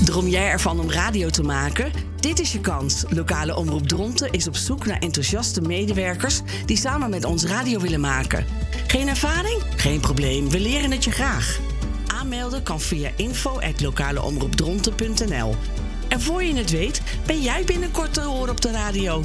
Droom jij ervan om radio te maken? Dit is je kans. Lokale Omroep Dronten is op zoek naar enthousiaste medewerkers die samen met ons radio willen maken. Geen ervaring? Geen probleem, we leren het je graag. Aanmelden kan via info@lokaleomroepdronten.nl. En voor je het weet, ben jij binnenkort te horen op de radio.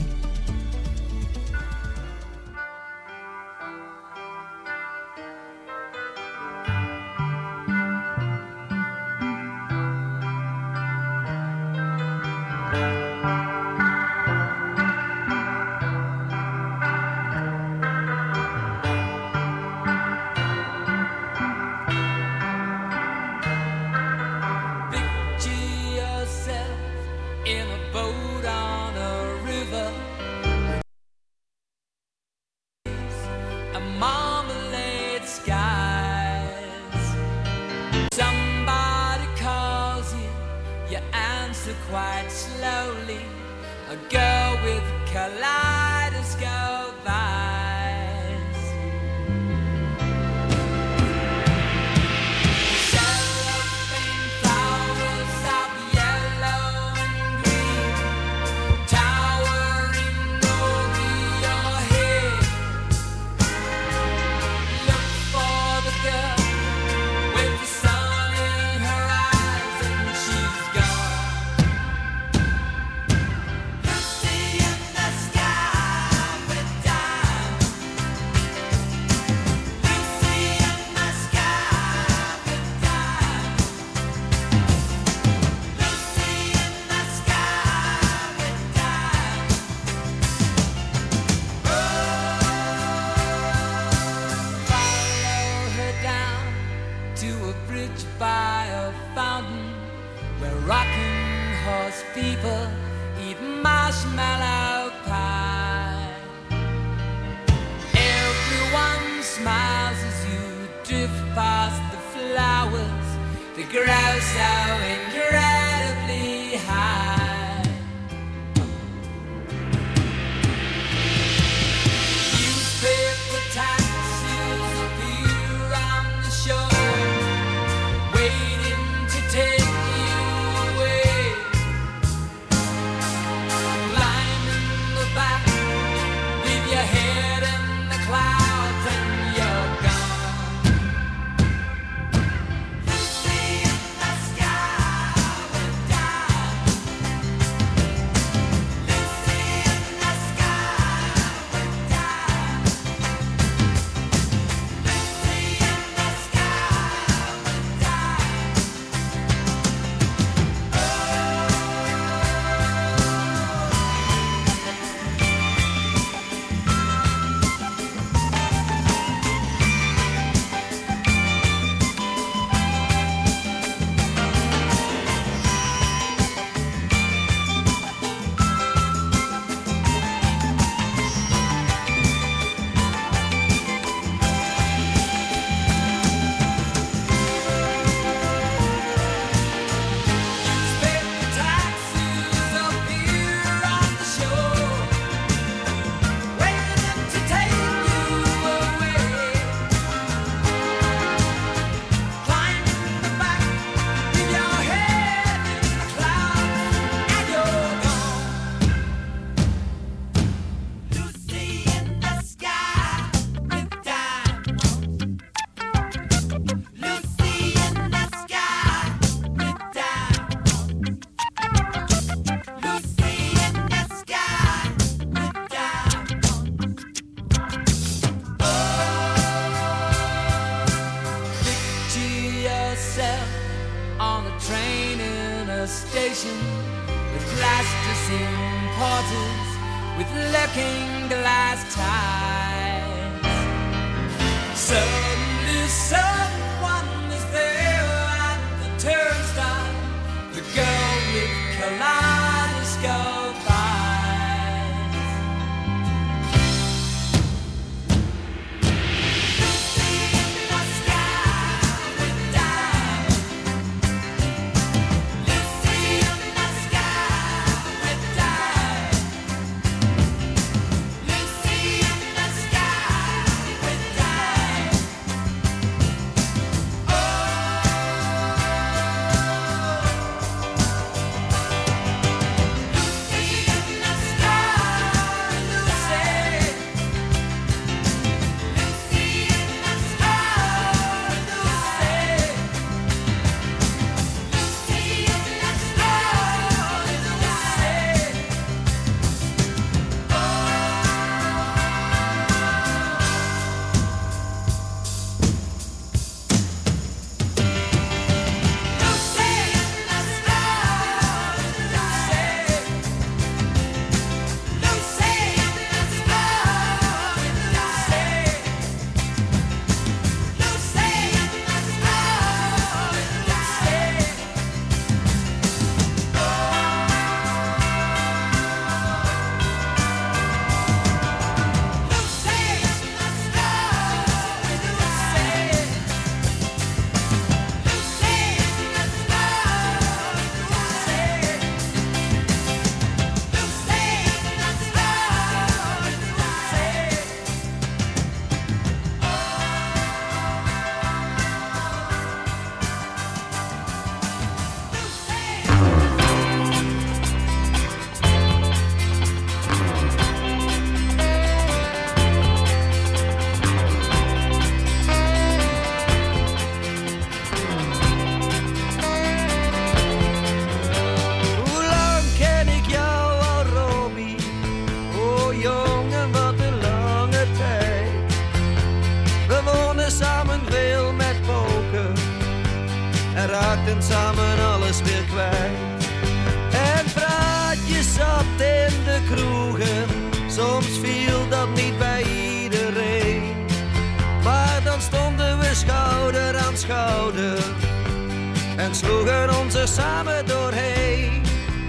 raakten samen alles weer kwijt. En praatjes zat in de kroegen, soms viel dat niet bij iedereen. Maar dan stonden we schouder aan schouder en sloegen ons er samen doorheen.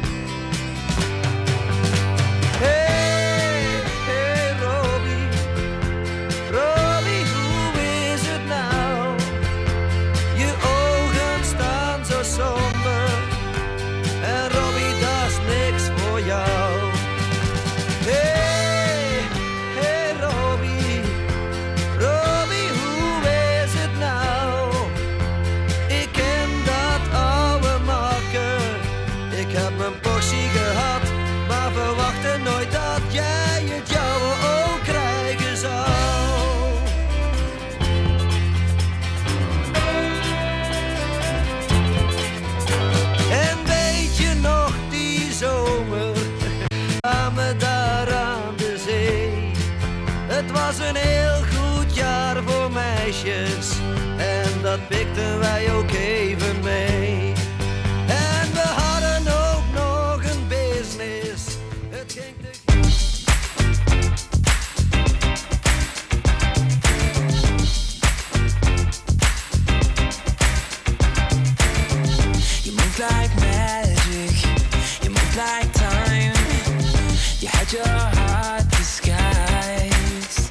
Hey, hey Robbie, Robbie, hoe is het nou? Je ogen staan zo somber en Robbie, dat is niks voor jou. Hey, hey Robbie, Robbie, hoe is het nou? Ik ken dat oude makker, ik heb mijn portie gehad, maar verwachtte nooit dat jij het jouwe ook krijgen zou. En weet je nog die zomer, kwamen daar aan de zee. Het was een heel goed jaar voor meisjes en dat pikten wij ook even mee. En we hadden ook nog een business. Het ging te... You move like magic, you move like time. You had your heart disguised.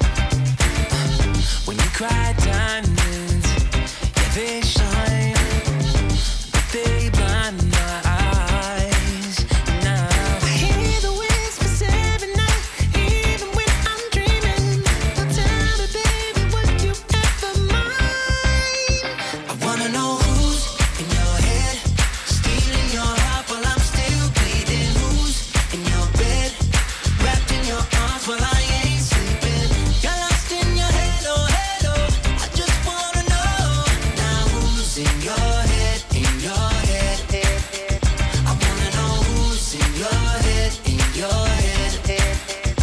When you cried diamonds, yeah they shine, but they blind my eyes. Now I hear the whispers every night, even when I'm dreaming. Now tell me baby, would you ever mind? I wanna know who's in your head, stealing your heart while I'm still bleeding. Who's in your bed, wrapped in your arms while I ain't sleeping. Got lost in your head, oh head, oh. I just wanna know now who's in your head, in your head, head, head. I wanna know who's in your head, in your head, head, head.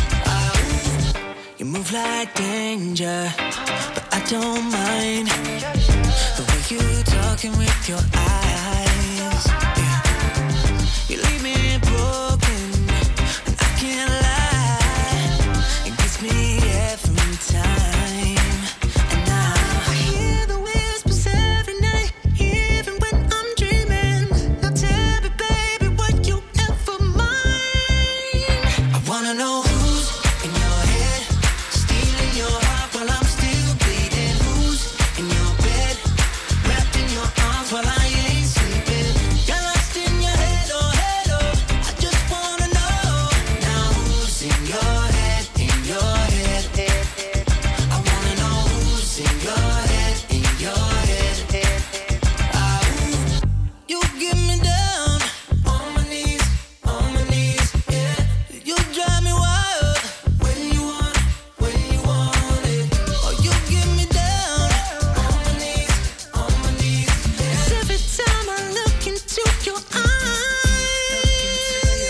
You move like danger, but I don't mind the way you talking with your eyes. Yeah. You leave me broken, and I can't lie. It gets me every time. And now I hear the whispers every night, even when I'm dreaming. Now tell me, baby, would you ever mind? I wanna know who's in your head, stealing your heart while I'm still bleeding. Who's in your bed, wrapped in your arms while I ain't sleeping. Got lost in your head, oh head, oh. I just wanna know now who's in your head, in your head, head, head. I wanna know who's in your head, in your head, head, head. You get me down on my knees, yeah. You drive me wild when you want it. Oh, you get me down on my knees, yeah. 'Cause every time I look into your eyes,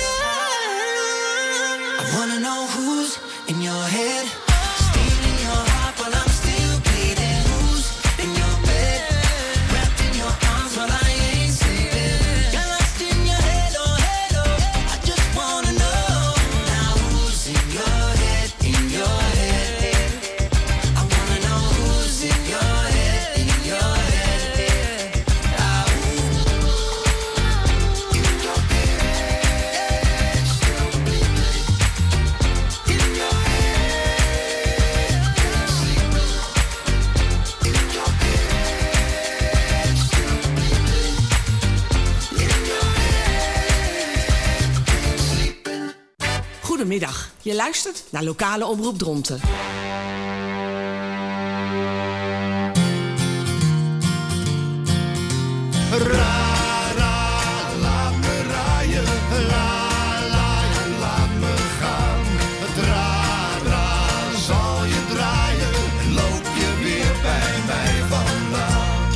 I wanna know who's in your head, stealing your heart while I'm still bleeding. Who's in your bed, wrapped in your arms while I ain't sleeping. Got lost in your head, oh head, oh. I just wanna know now who's in your head, in your head, head, head. I wanna know who's in your head, in your head, head. In your head, still bleeding. In your head, sleeping. In your head, still bleeding. In your head, sleeping. Goedemiddag, je luistert naar Lokale Omroep Dronten. Laat me rijden, laat me gaan. Het zal je draaien en loop je weer bij mij vandaan.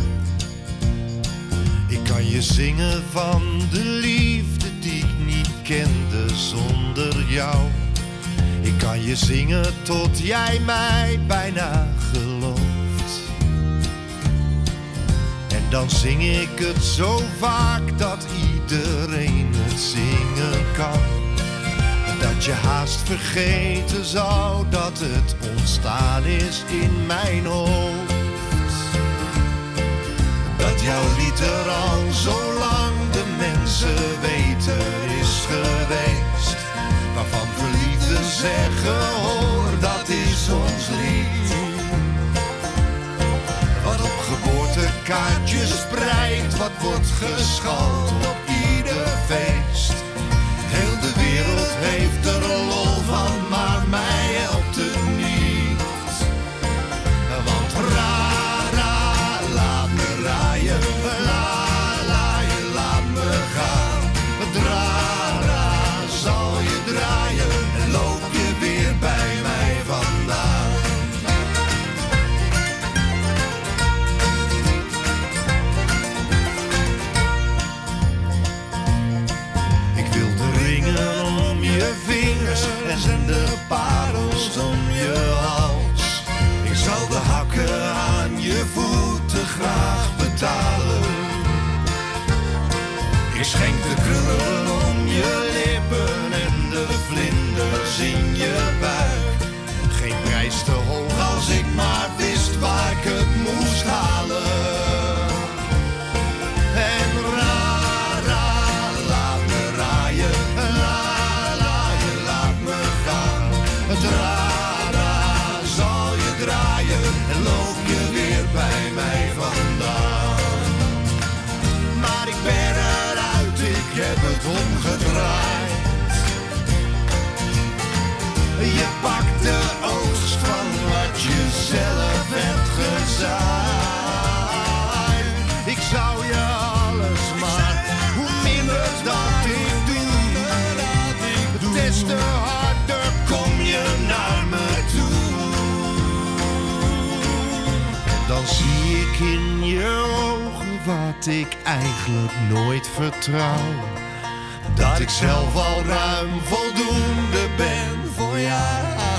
Ik kan je zingen van de liefde die ik niet kende zonder jou. Ik kan je zingen tot jij mij bijna gelooft. En Dan zing ik het zo vaak dat iedereen het zingen kan. Dat je haast vergeten zou dat het ontstaan is in mijn hoofd. Dat jouw lied er al zo lang de mensen weten is geweest. Waarvan verliefden zeggen hoor, dat is ons lied. Wat op geboortekaartjes prijkt, wat wordt geschald op ieder feest. Heel de wereld heeft er lol van, maar mij helpt het niet. Want ra, laat me raaien, la, je laat me gaan. Ra, zal je draaien en loop je weer bij mij vandaan. En de parels om je hals. Ik zal de hakken aan je voeten graag betalen. Ik schenk de krullen om je lippen en de vlinders in je buik. Geen prijs te hoog als ik maar wist waar ik het moest halen. En laat me raaien. Ra, zal je draaien en loop je weer bij mij vandaan. Maar ik ben eruit, ik heb het omgedraaid. Je pakt de oogst van wat je zelf hebt gezaaid. Ik zou je alles, maar hoe minder dat ik doe, des te harder kom je naar me toe. En dan zie ik in je ogen wat ik eigenlijk nooit vertrouw. Dat ik zelf al ruim voldoende ben voor jou.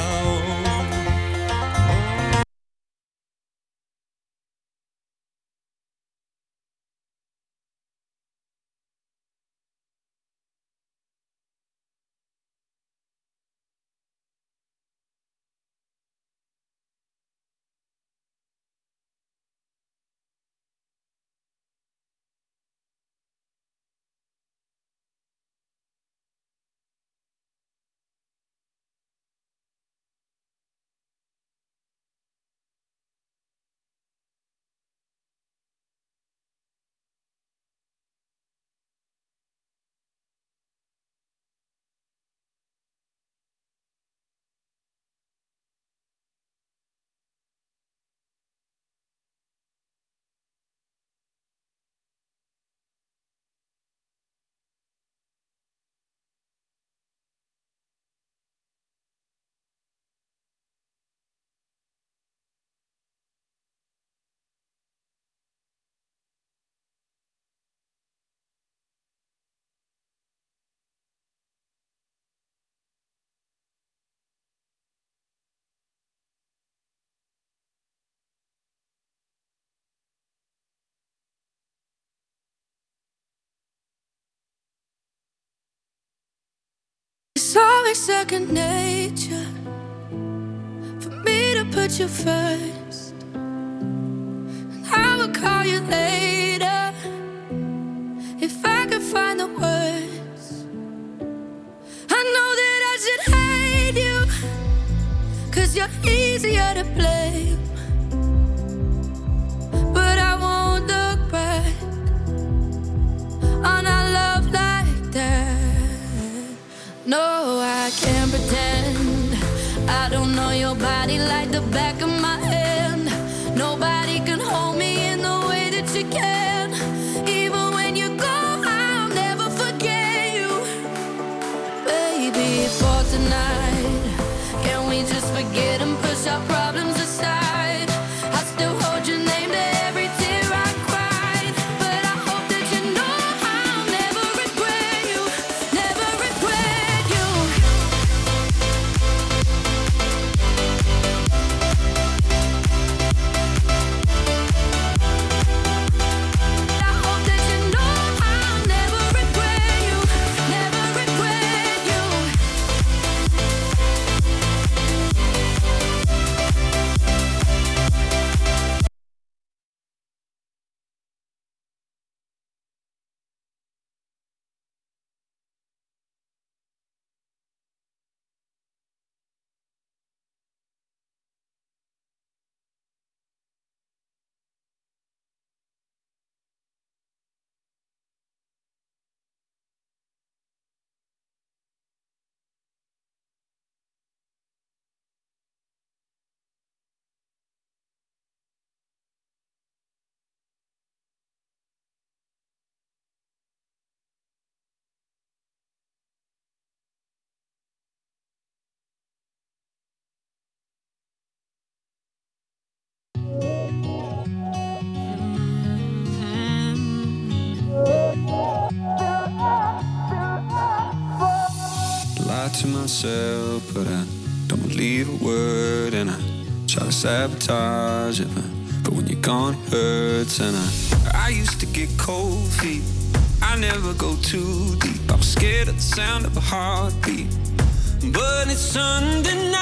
It's always second nature for me to put you first. And I will call you later if I could find the words. I know that I should hate you, 'cause you're easier to blame. But I won't look back on our love like that. No, I can't pretend I don't know your body like the back of my hand. Nobody can hold me in the way that you can. Even when you go, I'll never forget you. Baby, for tonight, can we just forget and push our problems aside? I still hold your name to every tear I cried. But I hope that you know I'll never regret you. Never regret you. lie to myself, but I don't leave a word, and I try to sabotage it, but when you're gone it hurts. And I used to get cold feet, I never go too deep. I was scared of the sound of a heartbeat, but it's undeniable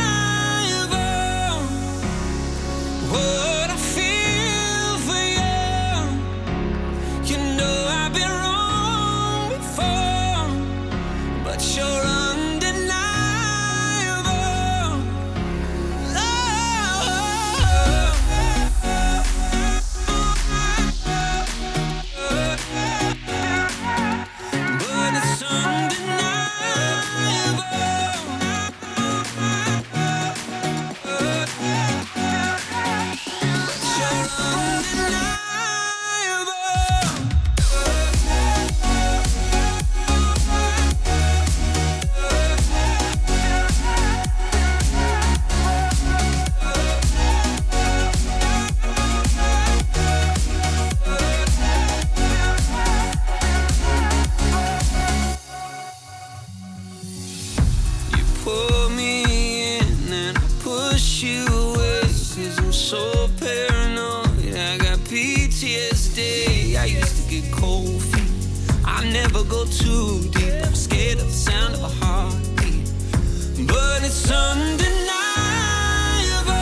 what I feel for you. You know I've been wrong before, but you're undeniable. But it's undeniable. Go too deep, I'm scared of the sound of a heartbeat, but it's undeniable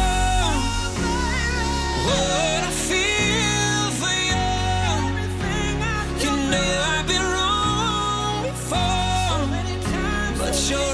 what I feel for you. You know I've been wrong before, but you're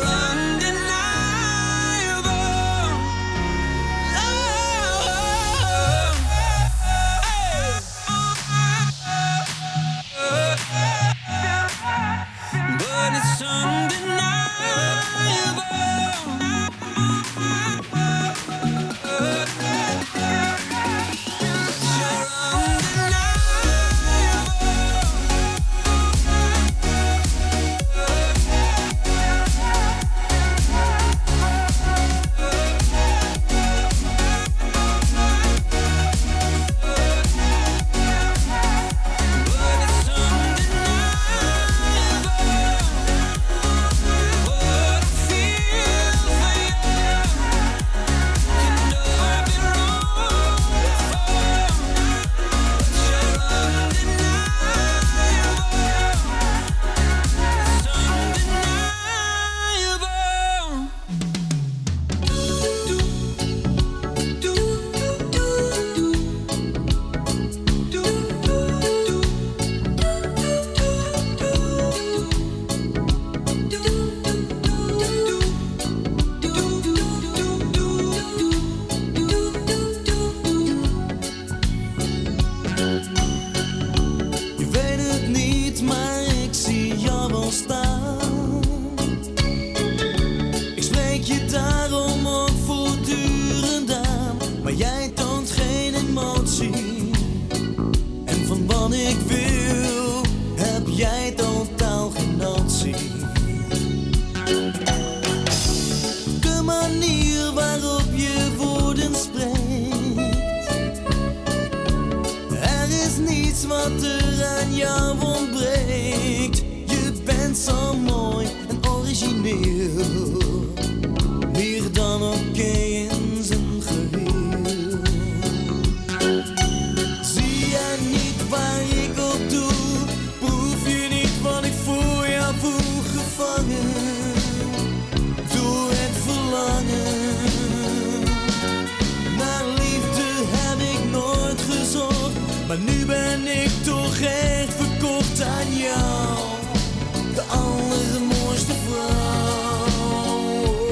maar nu ben ik toch echt verkocht aan jou. De allermooiste vrouw.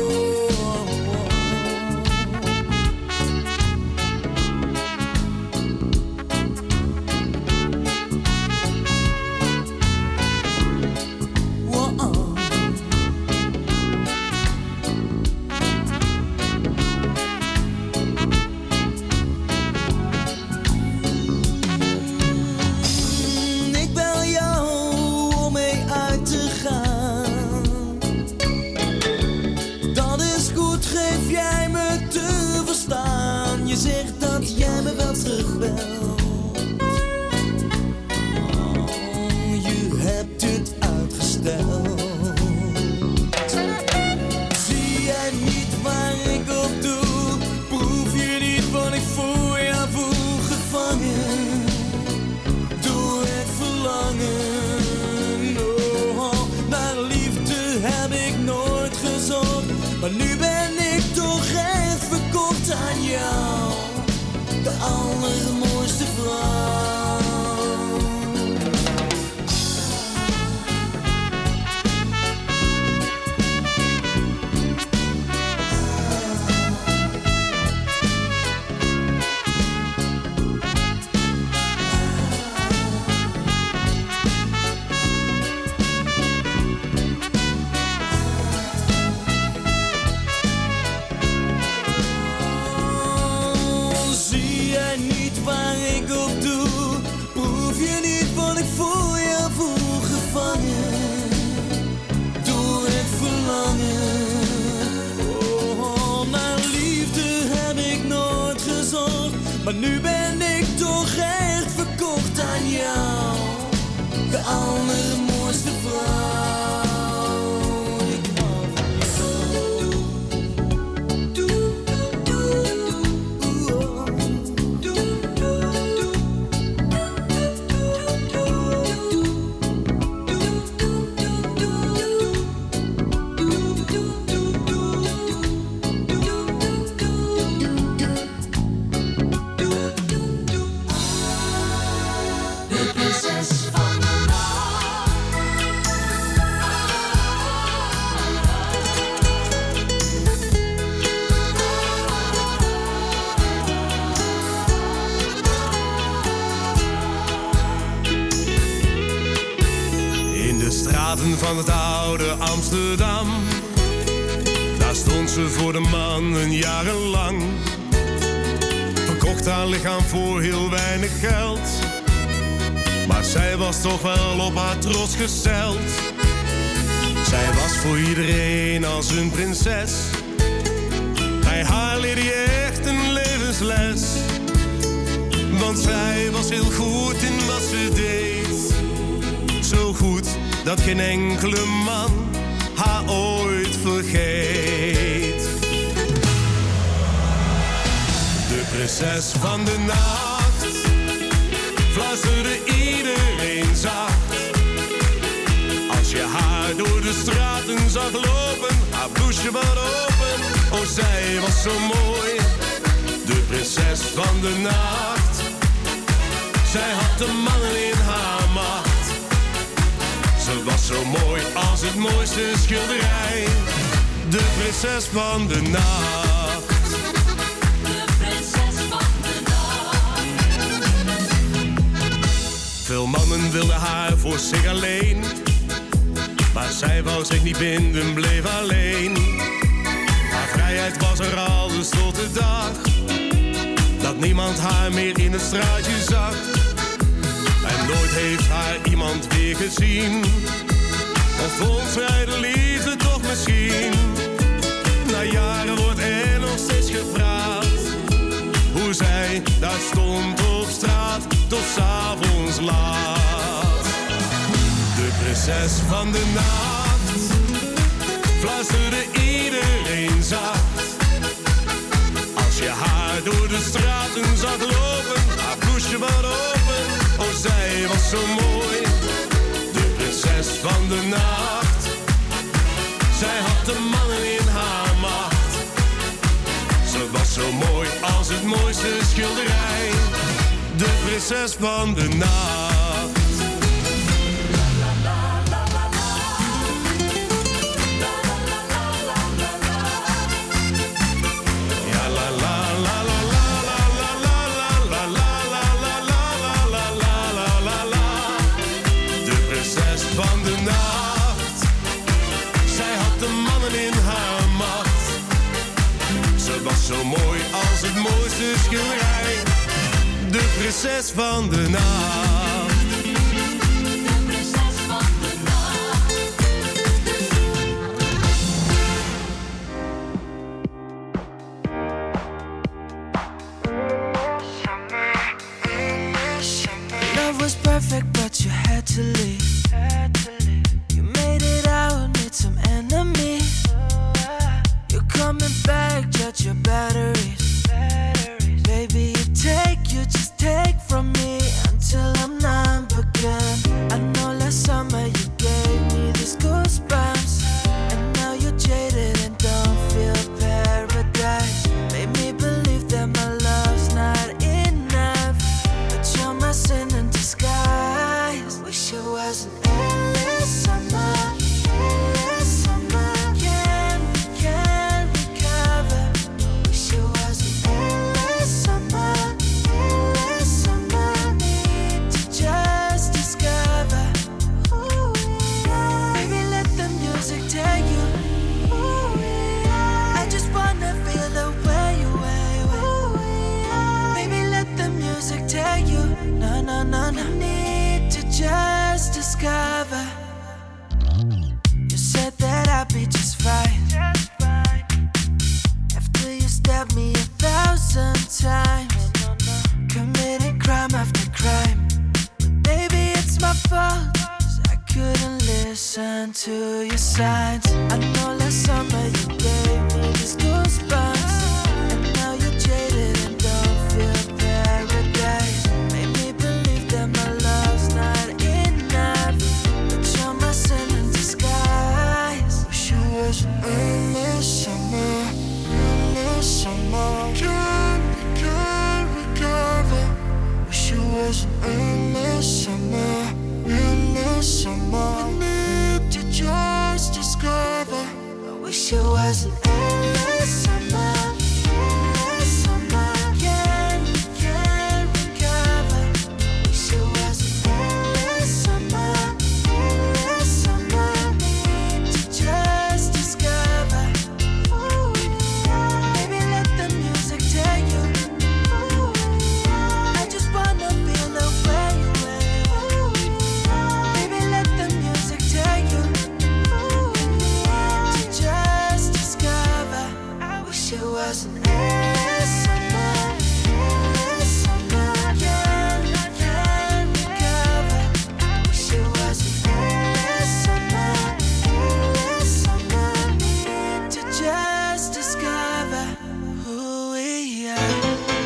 gezocht, maar nu ben ik toch echt verkocht aan jou. De allermooiste vrouw. Maar nu ben ik toch echt verkocht aan jou. De allermooiste vrouw. Ik hou van het oude Amsterdam. Daar stond ze voor de mannen jarenlang. Verkocht haar lichaam voor heel weinig geld. Maar zij was toch wel op haar trots gesteld. Zij was voor iedereen als een prinses. Bij haar leerde je echt een levensles. Want zij was heel goed in wat ze deed. Zo goed dat geen enkele man haar ooit vergeet. De prinses van de nacht fluisterde iedereen zacht. Als je haar door de straten zag lopen, haar blouseje wat open. Oh, zij was zo mooi, de prinses van de nacht. Zij had de mannen in haar macht. Ze was zo mooi als het mooiste schilderij. De prinses van de nacht. De prinses van de nacht. Veel mannen wilden haar voor zich alleen. Maar zij wou zich niet binden, bleef alleen. Haar vrijheid was er alles tot de dag dat niemand haar meer in het straatje zag. En nooit heeft haar iemand weer gezien. Of vond zij de liefde toch misschien? Na jaren wordt er nog steeds gepraat hoe zij daar stond op straat tot 's avonds laat. De prinses van de nacht fluisterde iedereen zacht. Als je haar door de straten zag lopen, haar blouseje wat open. Oh, zij was zo mooi, de prinses van de nacht. Zij had de mannen in haar macht. Ze was zo mooi als het mooiste schilderij. De prinses van de nacht. Van de nacht. Zij had de mannen in haar macht. Ze was zo mooi als het mooiste schilderij. De prinses van de nacht. De prinses van de nacht. Love was perfect, but you had to leave. You made it out, made some enemies. You're coming back, judge your batteries. Baby, you just take from me until I'm wish it was an endless summer. Endless summer. Can't recover. Wish it was an endless summer. Endless summer. Need to just discover. Ooh, yeah. Baby, let the music take you. Ooh, yeah. I just wanna feel the way you way. Ooh, yeah. Baby, let the music take you. Ooh, yeah. To just discover. I wish it was an endless summer. Endless summer. Can't recover. I wish it was an endless summer. Endless summer. Need to just discover who we are.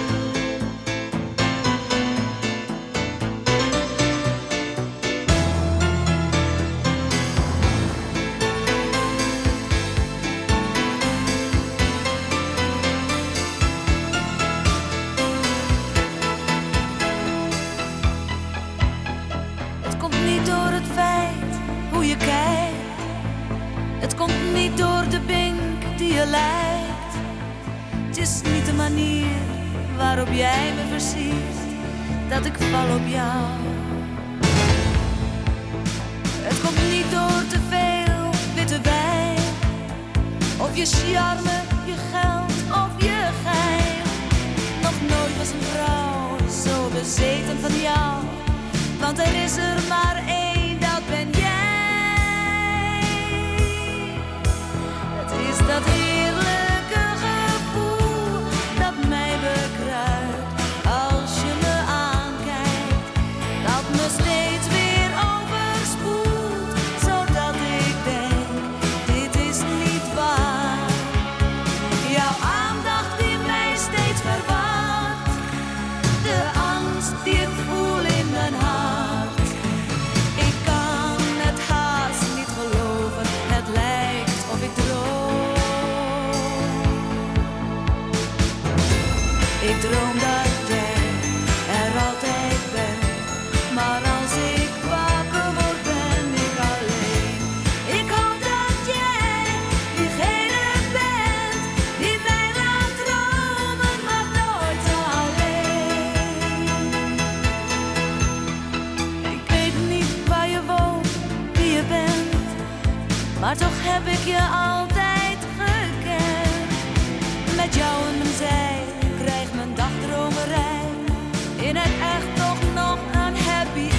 Het komt niet door het feit hoe je kijkt. Het komt niet door de bink die je lijkt. Het is niet de manier waarop jij me versiert dat ik val op jou. Het komt niet door te veel witte wijn. Of je charme, je geld of je geheim. Nog nooit was een vrouw zo bezeten van jou. Want er is er maar één, dat ben jij. Het is dat heerlijke gevoel dat mij bekruipt. Als je me aankijkt, dat me steeds weer overspoelt. Zodat ik denk, dit is niet waar. Jouw aandacht die mij steeds verwaart. De angst die ik voel in mijn hart. Ik kan het haast niet geloven. Het lijkt of ik droom. Ik droom dat jij er altijd bent. Maar als ik wakker word ben ik alleen. Ik hoop dat jij diegene bent die mij laat dromen, maar nooit alleen. Ik weet niet waar je woont, wie je bent, maar toch heb ik je altijd gekend. Met jou aan mijn zij krijgt mijn dagdromerij in het echt toch nog een happy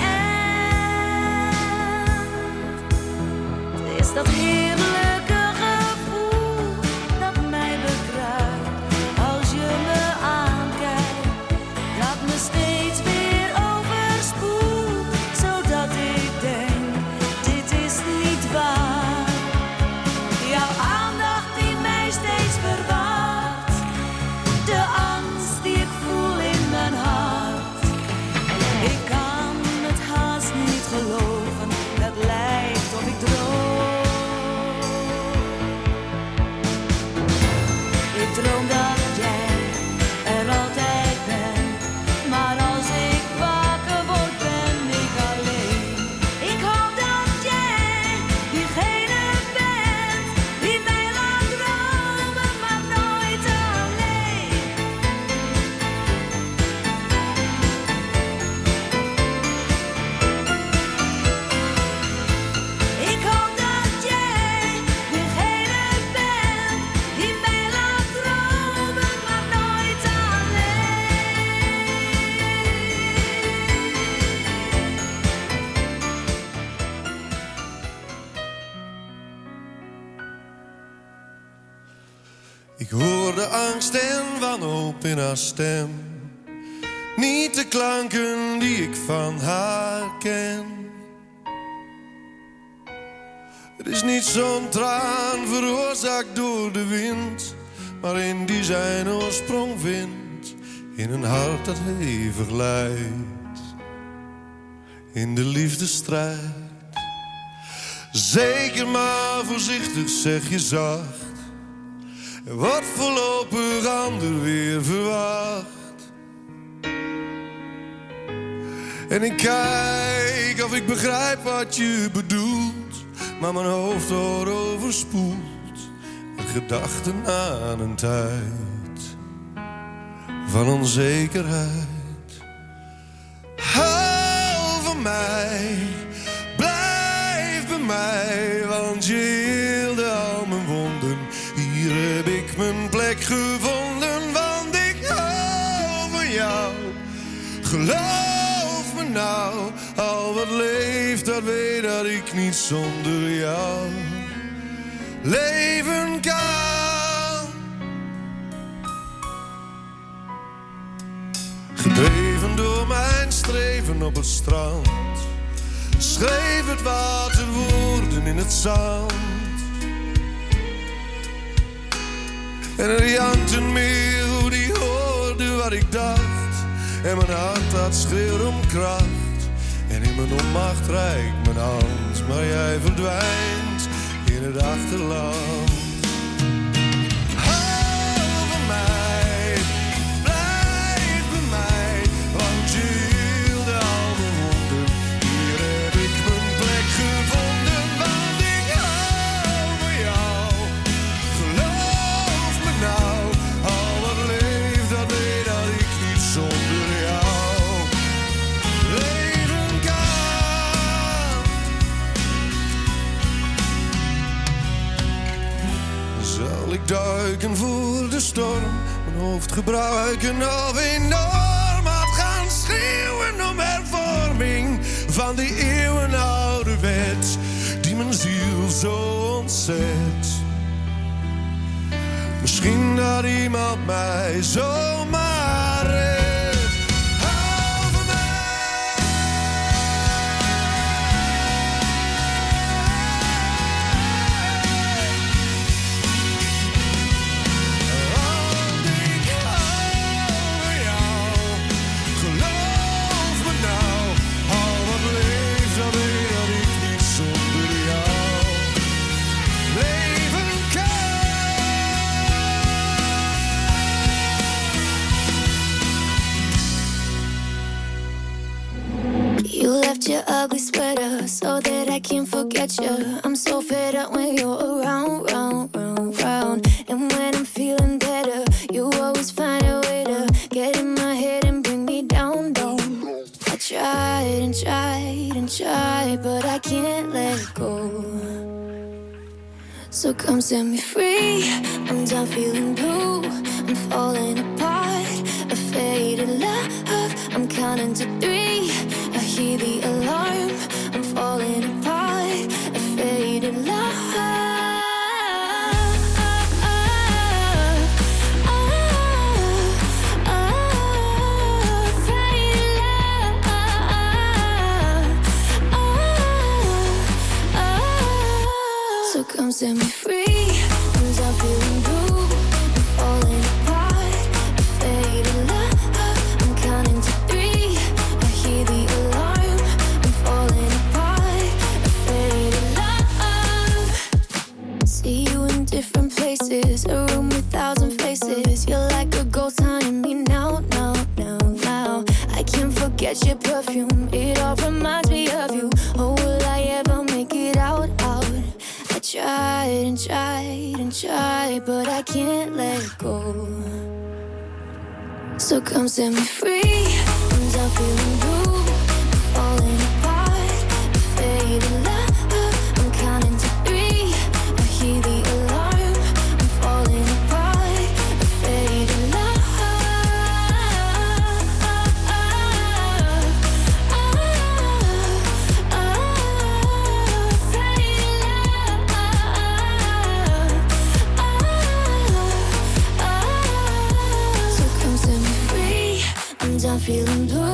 end. Het is dat heerlijke gevoel dat mij bekruipt. Als je me aankijkt, dat me steeds weer overspoelt. Zodat ik denk, dit is niet waar. Jouw aandacht die mij steeds verwaart. De angst die ik voel in mijn hart. Ik kan het haast niet geloven. Dat lijkt of ik droom. Ik droom dat jij er altijd bent. Maar als ik wakker word ben ik alleen. Ik hoop dat jij diegene bent die mij laat dromen, maar nooit alleen. Ik hoop dat jij diegene bent die mij laat dromen, maar nooit alleen. Ik hoor de angst en wanhoop in haar stem. Niet de klanken die ik van haar ken. Het is niet zo'n traan veroorzaakt door de wind, maar een die zijn oorsprong vindt in een hart dat hevig lijdt. In de liefdesstrijd. Zeker maar voorzichtig zeg je zacht. Er wordt voorlopig ander weer verwacht. En ik kijk of ik begrijp wat je bedoelt, maar mijn hoofd wordt overspoeld. Er gedachten aan een tijd van onzekerheid. Hou van mij, blijf bij mij, want je heelde al mijn wonden. Hier heb ik mijn plek gevonden, want ik hou van jou. Geloof me nou, al wat leeft, dat weet dat ik niet zonder jou leven kan. Gedreven door mijn streven op het strand, schreef het water woorden in het zand. En er jankt een meeuw die hoorde wat ik dacht. En mijn hart dat schreeuwt om kracht. En in mijn onmacht reikt mijn hand, maar jij verdwijnt in het achterland. Hou van mij, blijf bij mij, want je hielde al mijn wonden. Hier heb ik mijn plek gevonden, want ik hou van jou. Geloof me nou, al wat leeft, dat weet dat ik niet zonder jou leven kan. Zal ik duiken voor de storm, mijn hoofd gebruiken of enorm hard gaan schreeuwen om hervorming van die eeuwenoude wet die mijn ziel zo ontzet. Misschien dat iemand mij zomaar redt. Hou van mij. Want ik hou van jou. Geloof me nou, al wat leeft, dat weet dat ik niet zonder jou leven kan. You left your ugly sweater so that I can't forget you. I'm so fed up when you're around, round, round, round. And when I'm feeling better, you always find a way to get in my head and bring me down, down. I tried and tried and tried, but I can't let go. So come set me free. I'm done feeling blue. I'm falling apart. A faded love. I'm counting to 3. I hear the alarm. I'm falling apart. A faded love. So come set me free. I'm done feeling blue. I'm falling apart. A faded love. I'm counting to 3. I hear the alarm. I'm falling apart. A faded love. See you in different places. A room with 1,000 faces. You're like a ghost haunting me now, now, now, now. I can't forget your perfume. It all reminds me of you. Oh, will I ever make it out, out? I tried and tried and tried, but I can't let go. So come set me free. I'm done feeling blue. I'm falling apart. A faded love. I'm counting to 3. I hear the alarm. I'm falling apart. A faded love. So come set me free. I'm done feeling blue.